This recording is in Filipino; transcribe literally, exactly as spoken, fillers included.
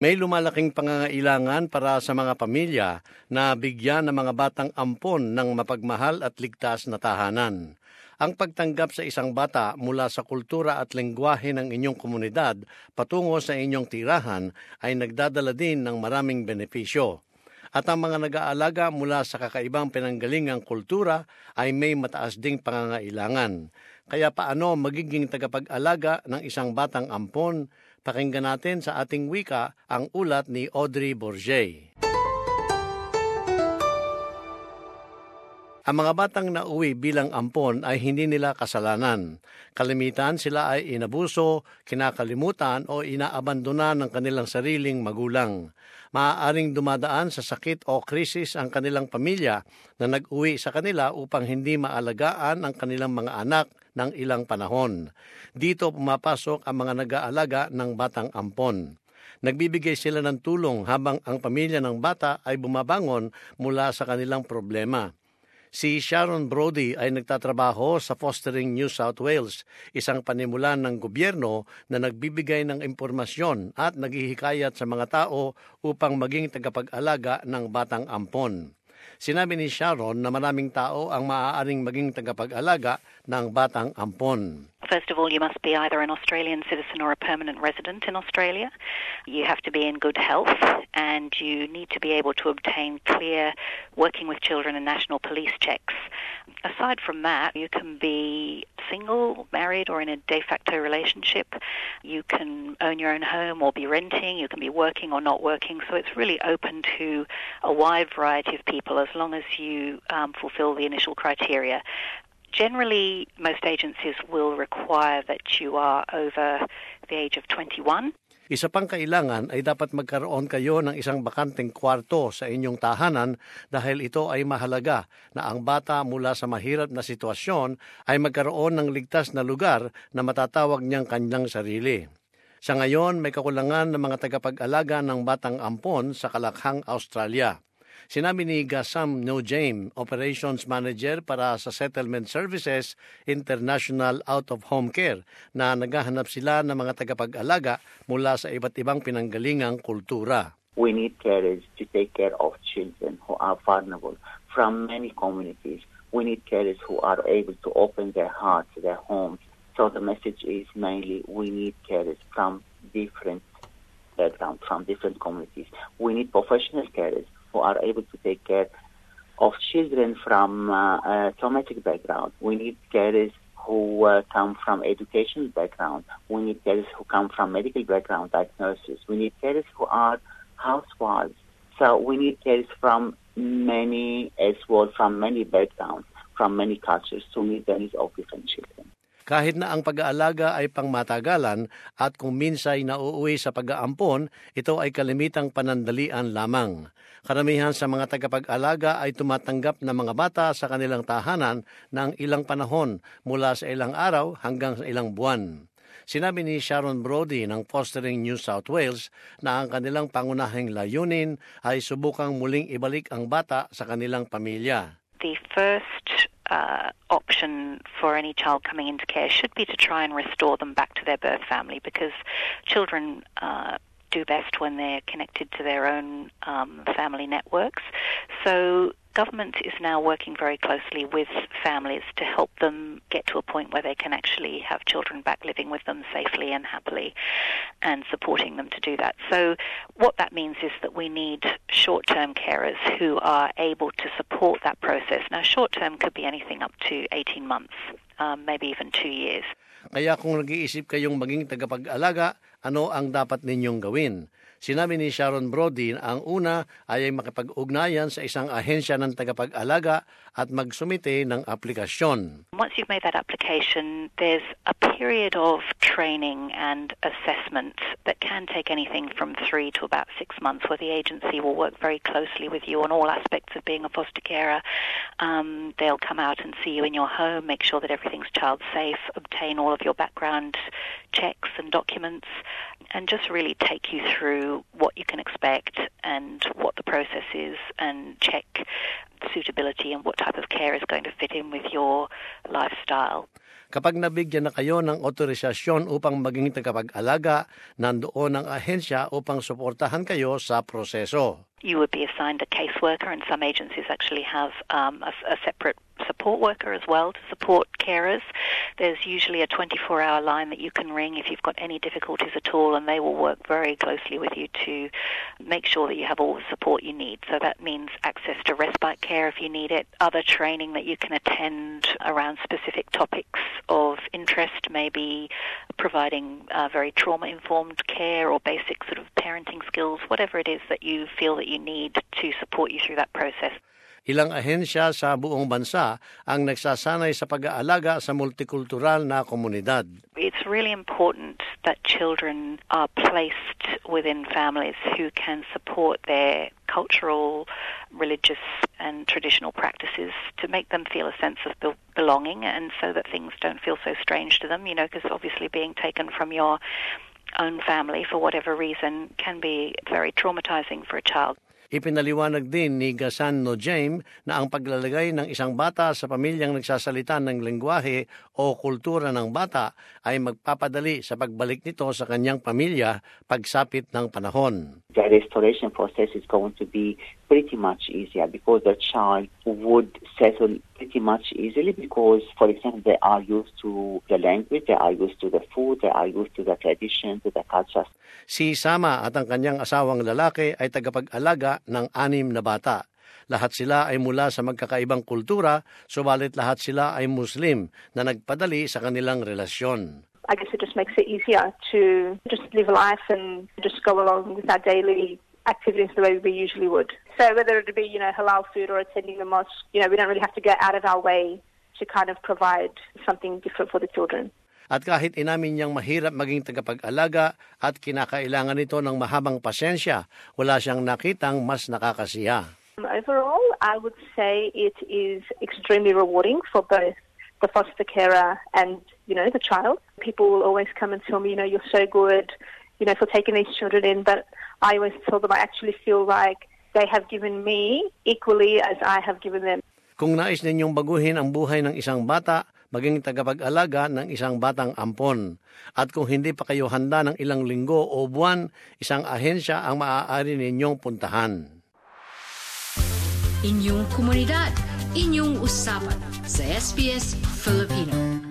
May lumalaking pangangailangan para sa mga pamilya na bigyan ng mga batang ampon ng mapagmahal at ligtas na tahanan. Ang pagtanggap sa isang bata mula sa kultura at lengguwahe ng inyong komunidad patungo sa inyong tirahan ay nagdadala din ng maraming benepisyo. At ang mga nag-aalaga mula sa kakaibang pinanggalingang kultura ay may mataas ding pangangailangan. Kaya paano magiging tagapag-alaga ng isang batang ampon? Pakinggan natin sa ating wika ang ulat ni Audrey Bourget. Ang mga batang nauwi bilang ampon ay hindi nila kasalanan. Kalimitan sila ay inabuso, kinakalimutan o inaabandona ng kanilang sariling magulang. Maaaring dumadaan sa sakit o krisis ang kanilang pamilya na nag-uwi sa kanila upang hindi maalagaan ang kanilang mga anak ng ilang panahon. Dito pumapasok ang mga nag-aalaga ng batang ampon. Nagbibigay sila ng tulong habang ang pamilya ng bata ay bumabangon mula sa kanilang problema. Si Sharon Brody ay nagtatrabaho sa Fostering New South Wales, isang panimulan ng gobyerno na nagbibigay ng impormasyon at naghihikayat sa mga tao upang maging tagapag-alaga ng batang ampon. Sinabi ni Sharon na maraming tao ang maaaring maging tagapag-alaga ng batang ampon. First of all, you must be either an Australian citizen or a permanent resident in Australia. You have to be in good health and you need to be able to obtain clear working with children and national police checks. Aside from that, you can be single, married or in a de facto relationship. You can own your own home or be renting. You can be working or not working. So it's really open to a wide variety of people as long as you um, fulfill the initial criteria. Generally, most agencies will require that you are over the age of twenty-one. Isa pang kailangan ay dapat magkaroon kayo ng isang bakanteng kwarto sa inyong tahanan dahil ito ay mahalaga na ang bata mula sa mahirap na sitwasyon ay magkaroon ng ligtas na lugar na matatawag niyang kanyang sarili. Sa ngayon, may kakulangan ng mga tagapag-alaga ng batang ampon sa Kalakhang, Australia. Sinabi ni Gassam Nojame, Operations Manager para sa Settlement Services International Out of Home Care, na naghahanap sila ng mga tagapag-alaga mula sa iba't ibang pinanggalingang kultura. We need carers to take care of children who are vulnerable from many communities. We need carers who are able to open their hearts, their homes. So the message is mainly we need carers from different backgrounds, from different communities. We need professional carers who are able to take care of children from uh, a traumatic background. We need carers who uh, come from education background. We need carers who come from medical background, like nurses. We need carers who are housewives. So we need carers from many, as well, from many backgrounds, from many cultures to meet the needs of different children. Kahit na ang pag-aalaga ay pangmatagalan at kung minsay nauuwi sa pag-aampon, ito ay kalimitang panandalian lamang. Karamihan sa mga tagapag-alaga ay tumatanggap ng mga bata sa kanilang tahanan ng ilang panahon mula sa ilang araw hanggang sa ilang buwan. Sinabi ni Sharon Brody ng Fostering New South Wales na ang kanilang pangunahing layunin ay subukang muling ibalik ang bata sa kanilang pamilya. The first uh, option for any child coming into care should be to try and restore them back to their birth family, because children uh, do best when they're connected to their own um, family networks. So government is now working very closely with families to help them get to a point where they can actually have children back living with them safely and happily, and supporting them to do that. So what that means is that we need short-term carers who are able to support that process. Now, short-term could be anything up to eighteen months, um, maybe even two years. Kaya kung nag-iisip kayong maging tagapag-alaga, ano ang dapat ninyong gawin? Sinabi ni Sharon Brody na ang una ay makipag-ugnayan sa isang ahensya ng tagapag-alaga at magsumite ng aplikasyon. Once you've made that application, there's a period of training and assessment that can take anything from three to about six months, where the agency will work very closely with you on all aspects of being a foster carer. Um, they'll come out and see you in your home, make sure that everything's child safe, obtain all of your background checks and documents, and just really take you through what you can expect and what the process is, and check suitability and what type of care is going to fit in with your lifestyle. Kapag nabigyan na kayo ng otorisasyon upang maging tagapag-alaga, nandoon ang ahensya upang suportahan kayo sa proseso. You would be assigned a caseworker, and some agencies actually have um, a, a separate support worker as well to support carers. There's usually a twenty-four hour line that you can ring if you've got any difficulties at all, and they will work very closely with you to make sure that you have all the support you need. So that means access to respite care if you need it, other training that you can attend around specific topics of interest, maybe providing uh, very trauma-informed care or basic sort of parenting skills, whatever it is that you feel that you need to support you through that process. Ilang ahensya sa buong bansa ang nagsasanay sa pag-aalaga sa multikultural na komunidad. It's really important that children are placed within families who can support their cultural, religious and traditional practices to make them feel a sense of belonging, and so that things don't feel so strange to them, you know, because obviously being taken from your own family for whatever reason can be very traumatizing for a child. Ipinaliwanag din ni Gasan Nojame na ang paglalagay ng isang bata sa pamilyang nagsasalita ng lengguwahe o kultura ng bata ay magpapadali sa pagbalik nito sa kanyang pamilya pagsapit ng panahon. The restoration process is going to be pretty much easier because the child would settle pretty much easily because, for example, they are used to the language, they are used to the food, they are used to the tradition, to the culture. Si Sama at ang kanyang asawang lalaki ay tagapag-alaga ng anim na bata. Lahat sila ay mula sa magkakaibang kultura, subalit lahat sila ay Muslim na nagpadali sa kanilang relasyon. I guess it just makes it easier to just live life and just go along with our daily activities the way we usually would. So whether it be, you know, halal food or attending the mosque, you know, we don't really have to go out of our way to kind of provide something different for the children. At kahit inamin niyang mahirap maging tagapag-alaga at kinakailangan nito ng mahabang pasensya, wala siyang nakitang mas nakakasiya. Overall, I would say it is extremely rewarding for both the foster carer and, you know, the child. People will always come and tell me, you know, you're so good, you know, for taking these children in, but I always tell them I actually feel like they have given me equally as I have given them. Kung nais ninyong baguhin ang buhay ng isang bata, maging tagapag-alaga ng isang batang ampon. At kung hindi pa kayo handa ng ilang linggo o buwan, isang ahensya ang maaari ninyong puntahan. Inyong komunidad, inyong usapan sa S B S Filipino.